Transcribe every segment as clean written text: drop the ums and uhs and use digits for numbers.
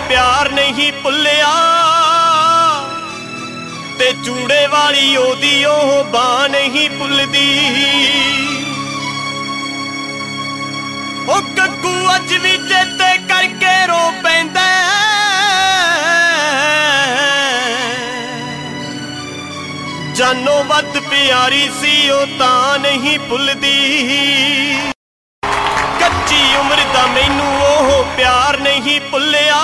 प्यार नहीं भुलिया ते चूड़े वाली ओदी ओह बां नहीं भुलदी। ओ कक्कू अज भी चेते करके रो पैंदा जानो वध प्यारी सी ओ तां नहीं भुलदी। कच्ची उम्र दा मैनू ओह प्यार नहीं भुलिया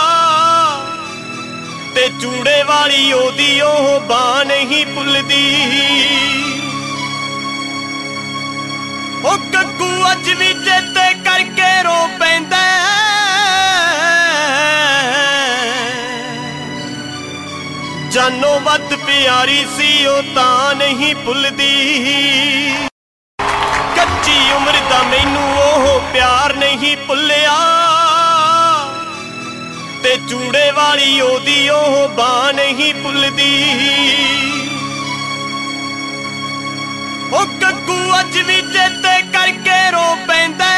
ते चूड़े वाली ओदी ओह बां नहीं भुलदी। ओ कक्कू अज भी चेते करके रो पैंदा जानो वध प्यारी सी ओ तां नहीं भुलदी। कच्ची उम्र दा मैनू ओह प्यार नहीं भुलिया ते चूड़े वाली ओदी ओह बां नहीं भुलदी। ओ कक्कू अज भी चेते करके रो पैंदा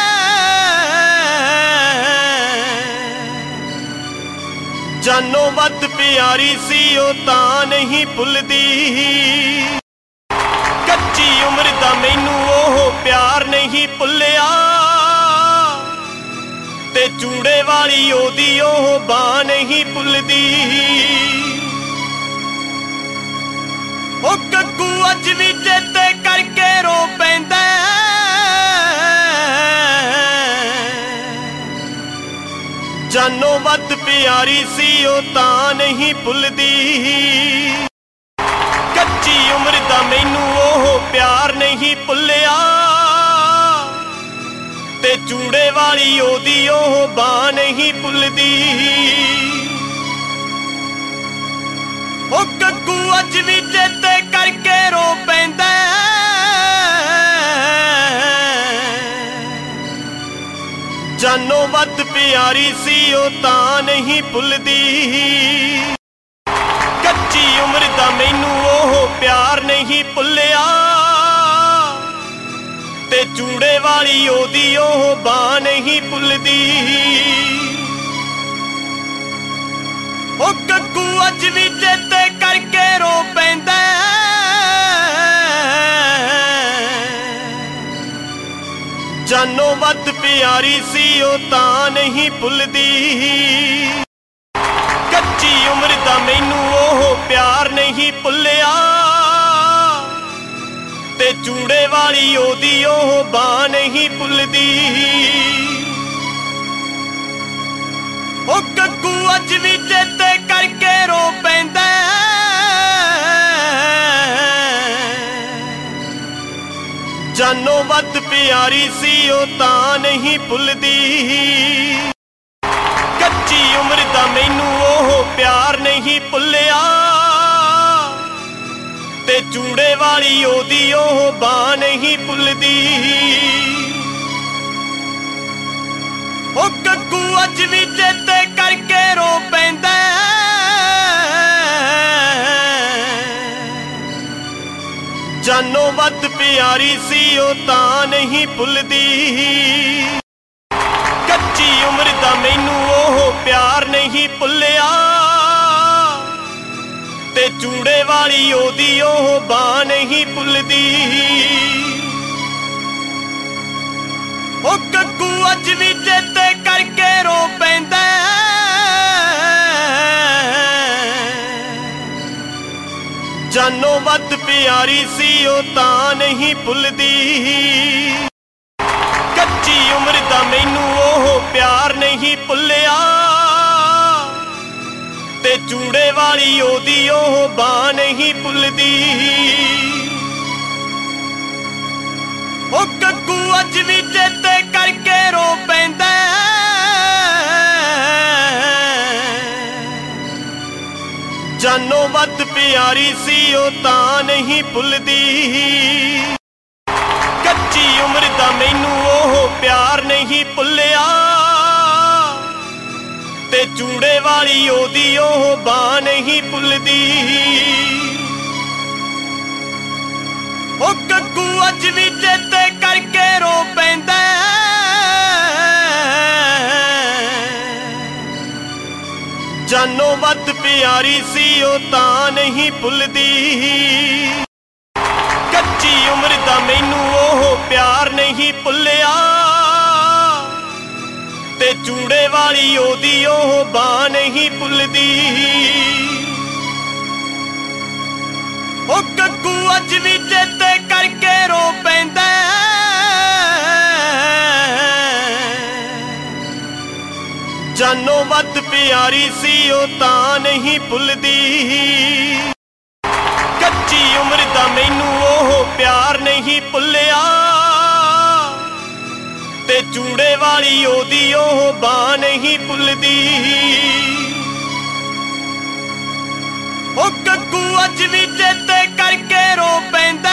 जानो वध प्यारी सी ओ तां नहीं भुलदी। कच्ची उम्र दा मैनू ओह प्यार नहीं भुलिया ते चूड़े वाली ओदी ओह बां नहीं भुलदी। ओ कक्कू अज भी चेते करके रो पैंदा जानो वध प्यारी सी ओ तां नहीं भुलदी। कच्ची उम्र दा मैनू ओह प्यार नहीं भुलिया ते चूड़े वाली ओदी ओह बां नहीं भुलदी। ओ कक्कू अज भी चेते करके रो पैंदा जानो वध प्यारी सी ओ तां नहीं भुलदी। कच्ची उम्र दा मैनू ओह प्यार नहीं भुलिया ते चूड़े वाली ओदी ओह बां नहीं भुलदी। ओ कक्कू अज भी चेते करके रो पैंदा जानो वध प्यारी सी ओ तां नहीं भुलदी। कच्ची उम्र दा मैनू ओह प्यार नहीं भुलिया ते चूड़े वाली ओदी ओह बां नहीं भुलदी। ओ कक्कू अज भी चेते करके रो पैंदा जानो वध प्यारी सी ओ तां नहीं भुलदी। कच्ची उम्र दा मैनू ओह प्यार नहीं भुलिया ते चूड़े वाली ओदी ओह बां नहीं भुलदी। ओ कक्कू अज भी चेते करके रो पैंदा जानो वध प्यारी सी ओ तां नहीं भुलदी। कच्ची उम्र दा मैनू ओह प्यार नहीं भुलिया ते चूड़े वाली ओदी ओह बां नहीं भुलदी। ओ कक्कू अज भी चेते करके रो पैंदा जानो वध प्यारी सी ओ तां नहीं भुलदी। कच्ची उम्र दा मैनू ओह प्यार नहीं भुलिया ते चूड़े वाली ओदी ओह बां नहीं भुलदी। ओ कक्कू अज भी चेते करके रो पैंदा जानो वध प्यारी सी ओ तां नहीं भुलदी। कच्ची उम्र दा मैनू ओह प्यार नहीं भुलिया ते चूड़े वाली ओदी ओह बां नहीं भुलदी। ओ कक्कू अज भी चेते करके रो पैंदा ਜਾਨੋਂ ਵੱਧ ਪਿਆਰੀ ਸੀ ਉਹ ਤਾਂ ਨਹੀਂ ਭੁੱਲਦੀ। ਕੱਚੀ ਉਮਰ ਦਾ ਮੈਨੂੰ ਉਹ ਪਿਆਰ ਨਹੀਂ ਭੁੱਲਿਆ, ਤੇ ਚੂੜੇ ਵਾਲੀ ਉਹਦੀ ਉਹ ਬਾਂਹ ਨਹੀਂ ਭੁੱਲਦੀ। ਉਹ ਕੱਕੂ ਅੱਜ ਵੀ ਚੇਤੇ ਕਰਕੇ ਰੋ ਪੈਂਦਾ, ਜਾਨੋਂ ਵੱਧ ਪਿਆਰੀ ਸੀ ਉਹ ਤਾਂ ਨਹੀਂ ਭੁੱਲਦੀ। ਕੱਚੀ ਉਮਰ ਦਾ ਮੈਨੂੰ ਉਹ ਪਿਆਰ ਨਹੀਂ ਭੁੱਲਿਆ, ਤੇ ਚੂੜੇ ਵਾਲੀ ਉਹਦੀ ਉਹ ਬਾਂਹ ਨਹੀਂ ਭੁੱਲਦੀ। ਉਹ ਕੱਕੂ ਅੱਜ ਵੀ ਚੇਤੇ ਕਰਕੇ ਰੋ ਪੈਂਦਾ,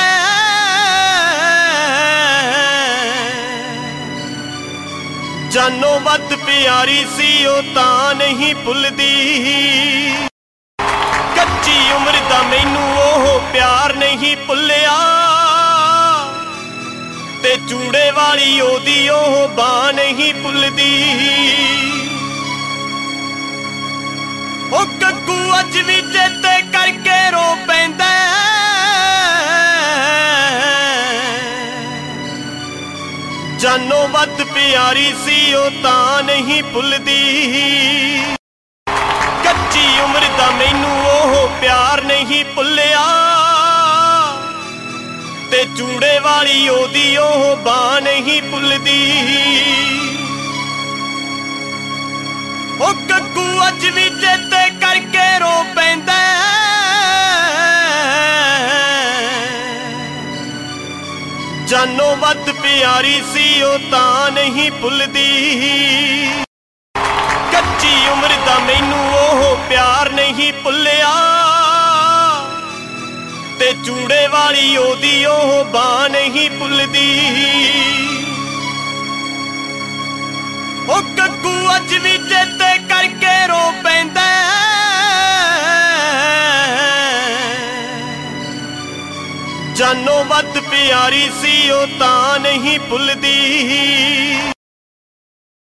ਜਾਨੋਂ ਵੱਧ ਪਿਆਰੀ ਸੀ ਉਹ ਤਾਂ ਨਹੀਂ ਭੁੱਲਦੀ। ਕੱਚੀ ਉਮਰ ਦਾ ਮੈਨੂੰ ਉਹ ਪਿਆਰ ਨਹੀਂ ਭੁੱਲਿਆ, ਤੇ ਚੂੜੇ ਵਾਲੀ ਉਹਦੀ ਉਹ ਬਾਂਹ ਨਹੀਂ ਭੁੱਲਦੀ। ਉਹ ਕੱਕੂ ਅੱਜ ਵੀ ਚੇਤੇ ਕਰਕੇ ਰੋ ਪੈਂਦਾ, ਜਾਨੋਂ ਵੱਧ ਪਿਆਰੀ ਸੀ ਉਹ ਤਾਂ ਨਹੀਂ ਭੁੱਲਦੀ। ਕੱਚੀ ਉਮਰ ਦਾ ਮੈਨੂੰ ਉਹ ਪਿਆਰ ਨਹੀਂ ਭੁੱਲਿਆ, ਤੇ ਚੂੜੇ ਵਾਲੀ ਉਹਦੀ ਉਹ ਬਾਂਹ ਨਹੀਂ ਭੁੱਲਦੀ। ਉਹ ਕੱਕੂ ਅੱਜ ਵੀ ਚੇਤੇ ਕਰਕੇ ਰੋ ਪੈਂਦਾ, ਜਾਨੋਂ ਵੱਧ ਪਿਆਰੀ ਸੀ ਉਹ ਤਾਂ ਨਹੀਂ ਭੁੱਲਦੀ। ਕੱਚੀ ਉਮਰ ਦਾ ਮੈਨੂੰ ਉਹ ਪਿਆਰ ਨਹੀਂ ਭੁੱਲਿਆ, ਤੇ ਚੂੜੇ ਵਾਲੀ ਉਹਦੀ ਉਹ ਬਾਂਹ ਨਹੀਂ ਭੁੱਲਦੀ। ਉਹ ਕੱਕੂ ਅੱਜ ਵੀ ਚੇਤੇ ਕਰਕੇ ਰੋ ਪੈਂਦਾ, ਜਾਨੋਂ ਵੱਧ ਪਿਆਰੀ ਸੀ ਉਹ ਤਾਂ ਨਹੀਂ ਭੁੱਲਦੀ।